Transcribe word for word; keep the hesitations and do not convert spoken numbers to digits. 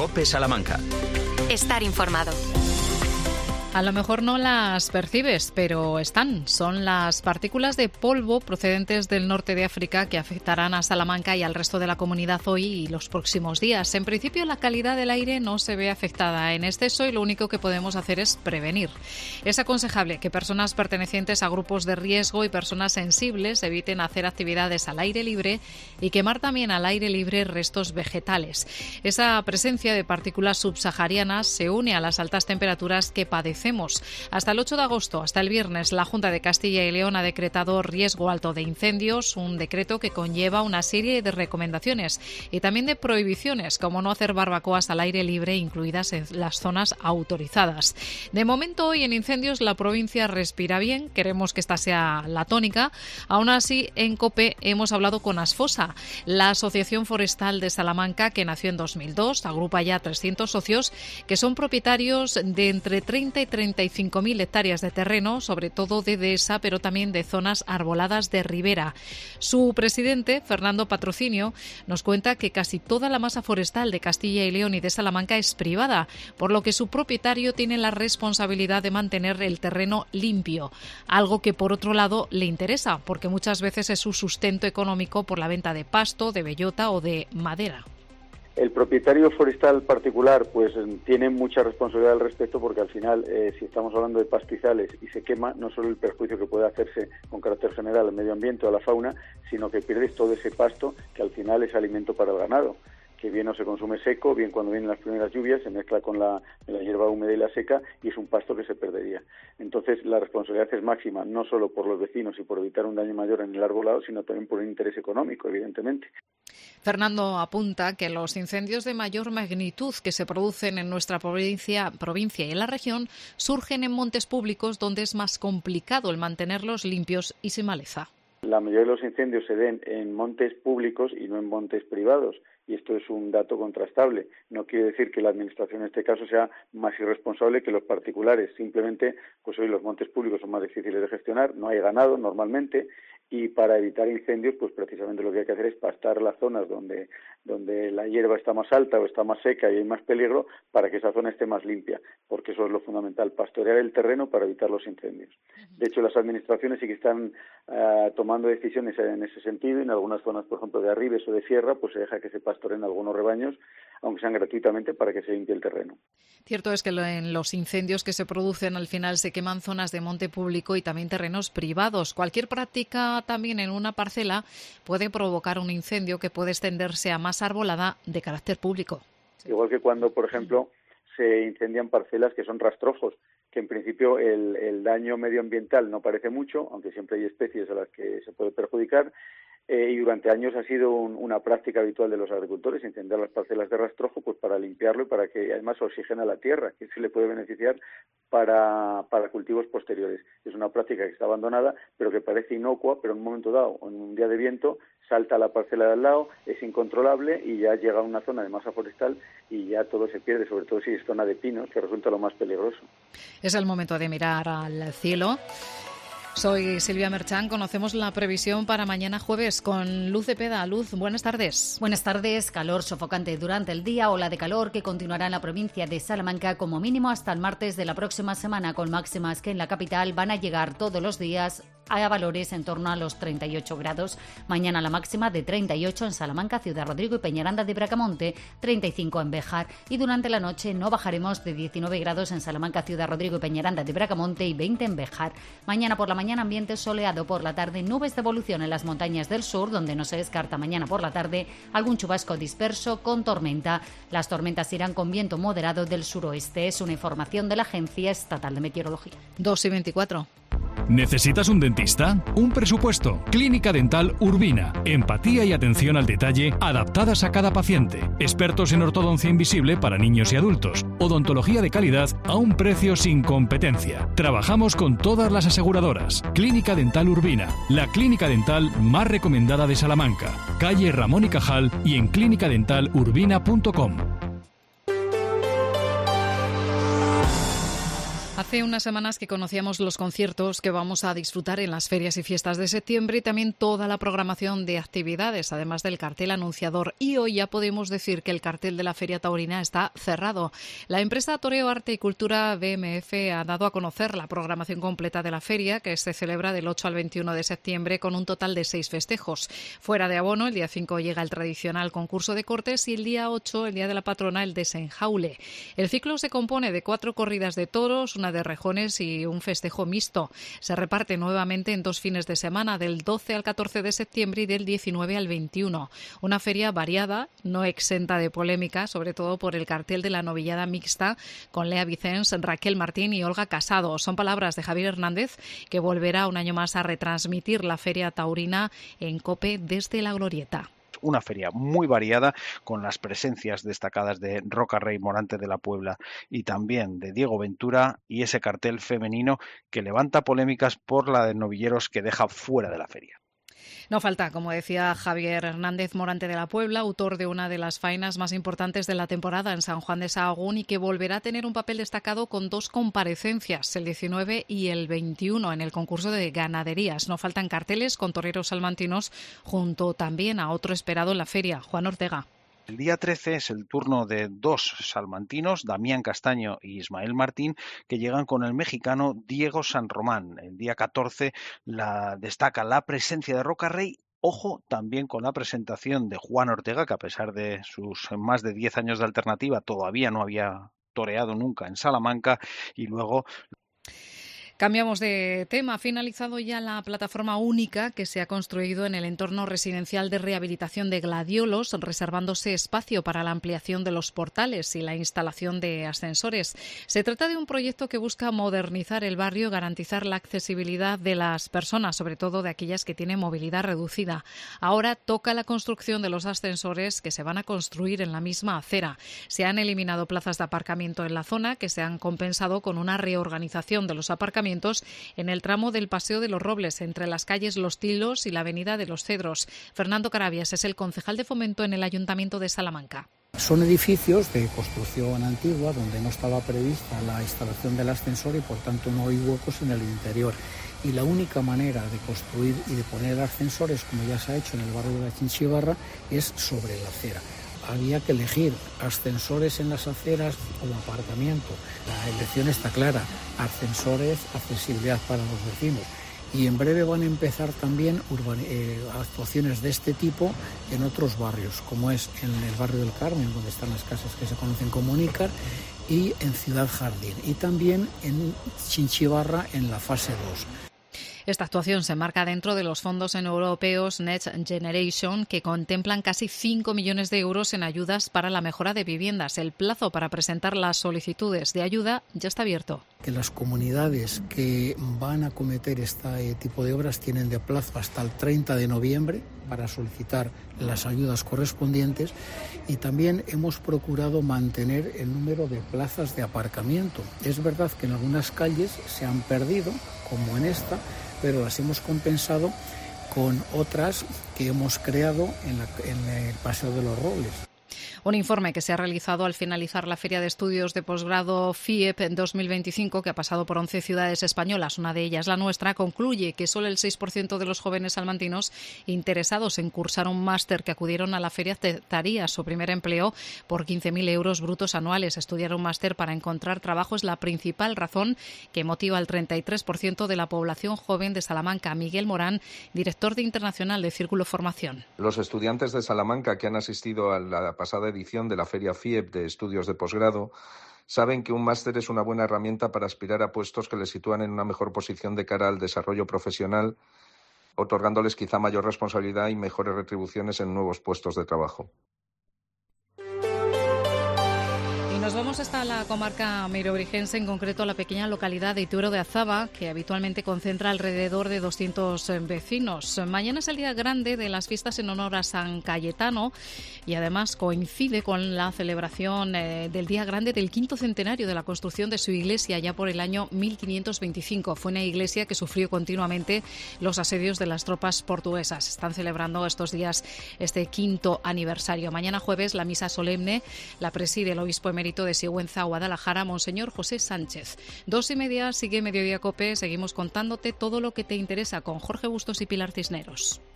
COPE Salamanca. Estar informado. A lo mejor no las percibes, pero están. Son las partículas de polvo procedentes del norte de África que afectarán a Salamanca y al resto de la comunidad hoy y los próximos días. En principio, la calidad del aire no se ve afectada en exceso y lo único que podemos hacer es prevenir. Es aconsejable que personas pertenecientes a grupos de riesgo y personas sensibles eviten hacer actividades al aire libre y quemar también al aire libre restos vegetales. Esa presencia de partículas subsaharianas se une a las altas temperaturas que padecemos. Hasta el ocho de agosto, hasta el viernes, la Junta de Castilla y León ha decretado riesgo alto de incendios, un decreto que conlleva una serie de recomendaciones y también de prohibiciones, como no hacer barbacoas al aire libre, incluidas en las zonas autorizadas. De momento, hoy en incendios la provincia respira bien, queremos que esta sea la tónica. Aún así, en COPE hemos hablado con Asfosa, la Asociación Forestal de Salamanca, que nació en dos mil dos, agrupa ya trescientos socios que son propietarios de entre treinta y treinta y cinco mil hectáreas de terreno, sobre todo de dehesa, pero también de zonas arboladas de ribera. Su presidente, Fernando Patrocinio, nos cuenta que casi toda la masa forestal de Castilla y León y de Salamanca es privada, por lo que su propietario tiene la responsabilidad de mantener el terreno limpio, algo que por otro lado le interesa, porque muchas veces es su sustento económico por la venta de pasto, de bellota o de madera. El propietario forestal particular pues tiene mucha responsabilidad al respecto, porque al final, eh, si estamos hablando de pastizales y se quema, no solo el perjuicio que puede hacerse con carácter general al medio ambiente o a la fauna, sino que pierdes todo ese pasto que al final es alimento para el ganado, que bien no se consume seco, bien cuando vienen las primeras lluvias se mezcla con la, la hierba húmeda y la seca y es un pasto que se perdería. Entonces la responsabilidad es máxima, no solo por los vecinos y por evitar un daño mayor en el arbolado, sino también por un interés económico, evidentemente. Fernando apunta que los incendios de mayor magnitud que se producen en nuestra provincia, provincia y en la región surgen en montes públicos, donde es más complicado el mantenerlos limpios y sin maleza. La mayoría de los incendios se den en montes públicos y no en montes privados, y esto es un dato contrastable. No quiere decir que la Administración en este caso sea más irresponsable que los particulares. Simplemente, pues hoy los montes públicos son más difíciles de gestionar, no hay ganado normalmente, y para evitar incendios, pues precisamente lo que hay que hacer es pastar las zonas donde, donde la hierba está más alta o está más seca y hay más peligro, para que esa zona esté más limpia, porque eso es lo fundamental, pastorear el terreno para evitar los incendios. De hecho, las administraciones sí que están uh, tomando decisiones en ese sentido, y en algunas zonas, por ejemplo, de arribes o de sierra, pues se deja que se pastoreen algunos rebaños, aunque sean gratuitamente, para que se limpie el terreno. Cierto es que en los incendios que se producen al final se queman zonas de monte público y también terrenos privados. Cualquier práctica también en una parcela puede provocar un incendio que puede extenderse a más arbolada de carácter público. Igual que cuando, por ejemplo, se incendian parcelas que son rastrojos, que en principio el, el daño medioambiental no parece mucho, aunque siempre hay especies a las que se puede perjudicar, eh, y durante años ha sido un, una práctica habitual de los agricultores incendiar las parcelas de rastrojo, pues para limpiarlo y para que además oxigene la tierra, que se le puede beneficiar para, para cultivos posteriores. Es una práctica que está abandonada, pero que parece inocua, pero en un momento dado, en un día de viento, salta a la parcela de al lado, es incontrolable y ya llega a una zona de masa forestal y ya todo se pierde, sobre todo si es zona de pinos, que resulta lo más peligroso. Es el momento de mirar al cielo. Soy Silvia Merchán, conocemos la previsión para mañana jueves con Luz Cepeda. Luz, buenas tardes. Buenas tardes, calor sofocante durante el día, ola de calor que continuará en la provincia de Salamanca como mínimo hasta el martes de la próxima semana, con máximas que en la capital van a llegar todos los días a valores en torno a los treinta y ocho grados. Mañana la máxima de treinta y ocho en Salamanca, Ciudad Rodrigo y Peñaranda de Bracamonte, treinta y cinco en Béjar, y durante la noche no bajaremos de diecinueve grados en Salamanca, Ciudad Rodrigo y Peñaranda de Bracamonte y veinte en Béjar. Mañana por la mañana ambiente soleado, por la tarde nubes de evolución en las montañas del sur, donde no se descarta mañana por la tarde algún chubasco disperso con tormenta. Las tormentas irán con viento moderado del suroeste. Es una información de la Agencia Estatal de Meteorología. dos y veinticuatro. ¿Necesitas un dentista? ¿Un presupuesto? Clínica Dental Urbina. Empatía y atención al detalle adaptadas a cada paciente. Expertos en ortodoncia invisible para niños y adultos. Odontología de calidad a un precio sin competencia. Trabajamos con todas las aseguradoras. Clínica Dental Urbina. La clínica dental más recomendada de Salamanca. Calle Ramón y Cajal y en clínica dental urbina punto com. Hace unas semanas que conocíamos los conciertos que vamos a disfrutar en las ferias y fiestas de septiembre y también toda la programación de actividades, además del cartel anunciador. Y hoy ya podemos decir que el cartel de la Feria Taurina está cerrado. La empresa Toreo Arte y Cultura B M F ha dado a conocer la programación completa de la feria, que se celebra del ocho al veintiuno de septiembre con un total de seis festejos. Fuera de abono, el día cinco llega el tradicional concurso de cortes y el día ocho, el día de la patrona, el desenjaule. El ciclo se compone de cuatro corridas de toros, una de rejones y un festejo mixto. Se reparte nuevamente en dos fines de semana, del doce al catorce de septiembre y del diecinueve al veintiuno. Una feria variada, no exenta de polémica, sobre todo por el cartel de la novillada mixta con Lea Vicens, Raquel Martín y Olga Casado. Son palabras de Javier Hernández, que volverá un año más a retransmitir la Feria Taurina en COPE desde La Glorieta. Una feria muy variada con las presencias destacadas de Roca Rey, Morante de la Puebla y también de Diego Ventura, y ese cartel femenino que levanta polémicas por la de novilleros que deja fuera de la feria. No falta, como decía Javier Hernández, Morante de la Puebla, autor de una de las faenas más importantes de la temporada en San Juan de Sahagún y que volverá a tener un papel destacado con dos comparecencias, el diecinueve y el veintiuno, en el concurso de ganaderías. No faltan carteles con toreros salmantinos, junto también a otro esperado en la feria, Juan Ortega. El día trece es el turno de dos salmantinos, Damián Castaño y Ismael Martín, que llegan con el mexicano Diego San Román. El día catorce la, destaca la presencia de Roca Rey. Ojo también con la presentación de Juan Ortega, que a pesar de sus más de diez años de alternativa todavía no había toreado nunca en Salamanca. Y luego... Cambiamos de tema. Ha finalizado ya la plataforma única que se ha construido en el entorno residencial de rehabilitación de Gladiolos, reservándose espacio para la ampliación de los portales y la instalación de ascensores. Se trata de un proyecto que busca modernizar el barrio y garantizar la accesibilidad de las personas, sobre todo de aquellas que tienen movilidad reducida. Ahora toca la construcción de los ascensores que se van a construir en la misma acera. Se han eliminado plazas de aparcamiento en la zona, que se han compensado con una reorganización de los aparcamientos en el tramo del Paseo de los Robles, entre las calles Los Tilos y la Avenida de los Cedros. Fernando Carabias es el concejal de Fomento en el Ayuntamiento de Salamanca. Son edificios de construcción antigua donde no estaba prevista la instalación del ascensor y por tanto no hay huecos en el interior. Y la única manera de construir y de poner ascensores, como ya se ha hecho en el barrio de la Chinchibarra, es sobre la acera. Había que elegir ascensores en las aceras o aparcamiento. La elección está clara, ascensores, accesibilidad para los vecinos. Y en breve van a empezar también urban, eh, actuaciones de este tipo en otros barrios, como es en el barrio del Carmen, donde están las casas que se conocen como Nícar, y en Ciudad Jardín, y también en Chinchibarra en la fase dos. Esta actuación se enmarca dentro de los fondos europeos Next Generation, que contemplan casi cinco millones de euros en ayudas para la mejora de viviendas. El plazo para presentar las solicitudes de ayuda ya está abierto. Que las comunidades que van a acometer este tipo de obras tienen de plazo hasta el treinta de noviembre para solicitar las ayudas correspondientes, y también hemos procurado mantener el número de plazas de aparcamiento. Es verdad que en algunas calles se han perdido, como en esta, pero las hemos compensado con otras que hemos creado en, la, en el Paseo de los Robles. Un informe que se ha realizado al finalizar la Feria de Estudios de Posgrado F I E P en dos mil veinticinco, que ha pasado por once ciudades españolas, una de ellas la nuestra, concluye que solo el seis por ciento de los jóvenes salmantinos interesados en cursar un máster que acudieron a la feria aceptaría su primer empleo por quince mil euros brutos anuales. Estudiar un máster para encontrar trabajo es la principal razón que motiva al treinta y tres por ciento de la población joven de Salamanca. Miguel Morán, director de Internacional de Círculo Formación. Los estudiantes de Salamanca que han asistido a la pasada edición de la Feria F I E P de Estudios de Posgrado saben que un máster es una buena herramienta para aspirar a puestos que les sitúan en una mejor posición de cara al desarrollo profesional, otorgándoles quizá mayor responsabilidad y mejores retribuciones en nuevos puestos de trabajo. Nos vamos hasta la comarca meirobrigense, en concreto a la pequeña localidad de Ituero de Azaba, que habitualmente concentra alrededor de doscientos vecinos. Mañana es el día grande de las fiestas en honor a San Cayetano y además coincide con la celebración eh, del día grande del quinto centenario de la construcción de su iglesia, ya por el año mil quinientos veinticinco. Fue una iglesia que sufrió continuamente los asedios de las tropas portuguesas. Están celebrando estos días este quinto aniversario. Mañana jueves la misa solemne la preside el obispo emérito emérito de Sigüenza, Guadalajara, Monseñor José Sánchez. Dos y media, sigue Mediodía COPE, seguimos contándote todo lo que te interesa con Jorge Bustos y Pilar Cisneros.